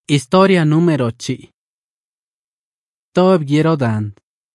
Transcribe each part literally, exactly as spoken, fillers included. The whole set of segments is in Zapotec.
Historia número ocho. Tob Girodand.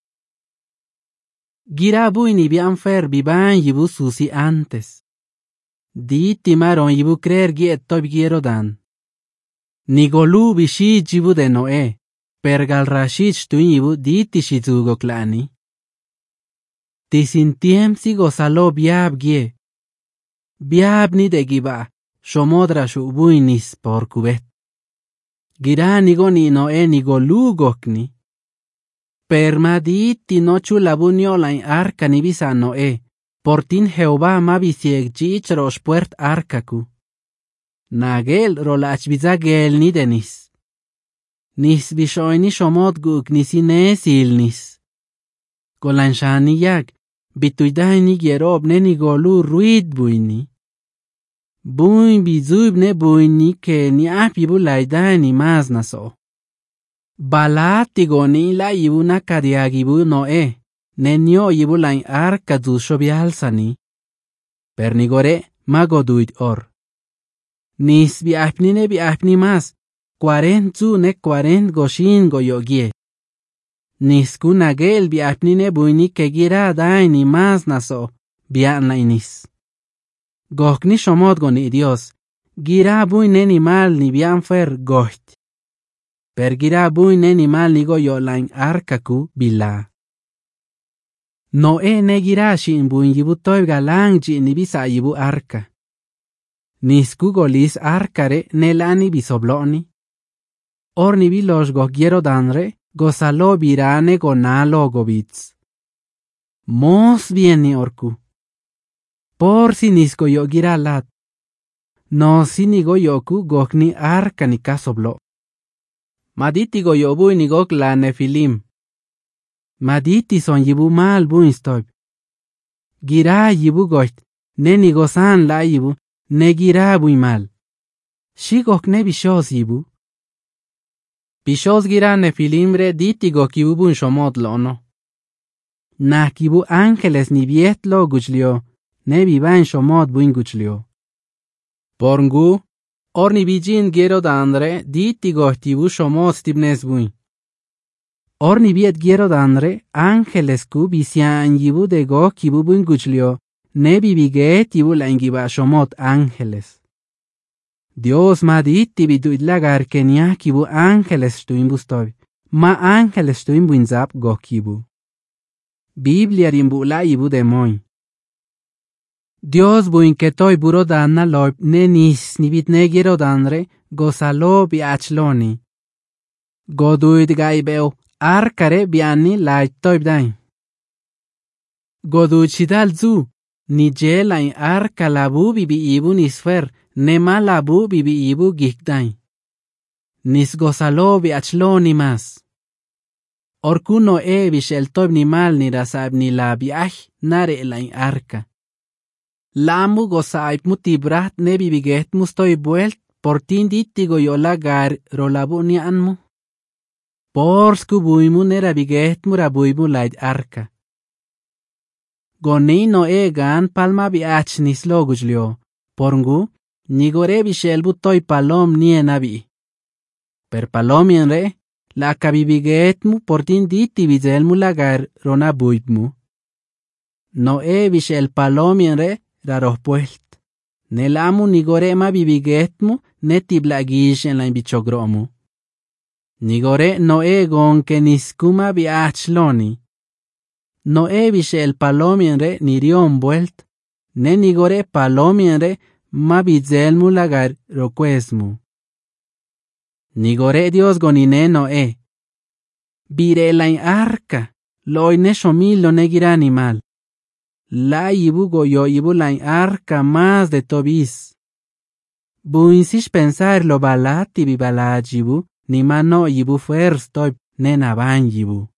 Girabu ni bian fer biban yibu susi antes. Di timaron yibu creer giet tob Girodand. Nigolu bishi jibu de Noé. Pergal rashid shtuin yibu di tishizugo klani. Tisintiem si gozalo biab gie. Biab ni de giba. Shomodra shubuinis por kubet. Gira nigo ni Noé nigo lugokni. Permaditi no chulabunio lain arca ni bisa Noé. Portin Jehová ma bisieg jich ros puert arcaku. Nagel rolach bizagel ni denis. Nis bishoini shomod guk nisi nesilnis. Golanshani yag. Bituidani gerob ne nigolu ruid buini. Buin bizub ne buini ke ni apibu laidani maz naso. Balati goni la yibu na kadiagibu Noé. Ne nyo yibu lain arca dusho bialsani. Pernigore magoduid or. Nis bi apni ne bi apni mas. Quarent zu ne quarent goshin goyogie. Nis kunagel bi apni ne buini ke gira daini maz naso. Bian lainis. Gokni shomod goni Dios. Gira buin ni mal ni bian fer gocht. Per gira buin ni mal ni goyo lain arcaku bila. Noé ne gira shin buin yibu toy galang ji ni bisa yibu arca. Nisku golis arcare ne lani bisobloni. Or ni bilos go quiero danre gozalo birane gonalo gobits. Mos bien ni orku. Por si nisko yo gira lat. No si ni go yoku gokni arca ni kasoblo. Maditi go yobu ni gok la nefilim. Maditi son yibu mal buin stoib. Gira yibu gocht. Ne ni gozan la yibu. Ne gira bui mal. Shi gok ne bishos yibu. Bishos gira nefilimre diti go kibu bun shomod lono. Na kibu ángeles ni vietlo guchlio. Ne biban shomod buin guchlio. Porngu. Or ni bijin gero dandre diti go tibu shomod stibnes buin. Or ni viet gero dandre ángeles ku bisian yibu de go kibu buin guchlio. Ne bibige tibu la ingiba shomod ángeles. Dios ma diti biduid lagar kenia kibu ángeles stuin bustoy. Ma ángeles stuin buin zap go kibu. Biblia rimbu la ibu de moy. Dios buin ketoy buro danna loib ne nis ni bit ne giro danre gozalo bi achloni. Goduid gaibeo arcare bianni la toib dain. Goduid shidal zu. Ni jela in arca labu bibi ibu nisfer, ne malabu bibi ibu gikdain. Nis gozalo bi achloni mas. Orkuno e bishel toib ni mal ni rasab ni la biach nare la in arca. Lamu gozaib mutibrat ne bibiget mustoi buelt, portin ditigo yo lagar rolabu ni anmu. Porsku buimu nera biget murabuimu laid arca. Goni Noé gan palma biach nislo gujlio. Porngu, nigore bishel butoy palom nie nabi. Per palomien re, la kabibigetmu portin diti bizelmu lagar rona buitmu. Noé bishel palomien re, raroh puelt. Nelamu nigore ma bibigetmu netiblagish en la imbichogromu. Nigore Noé gon ke niskuma biach loni. Noé bishel palomienre nirion buelt. Ne nigore palomienre ma bizelmu lagar roquesmu. Nigore Dios gonine Noé. Bire la in arca. Loi ne shomilo ne gira animal. La ibu goyo ibu la in arca más de tobis. Buinsish pensar lo balati bi balajibu. Ni mano ibu first toib ne naban yibu.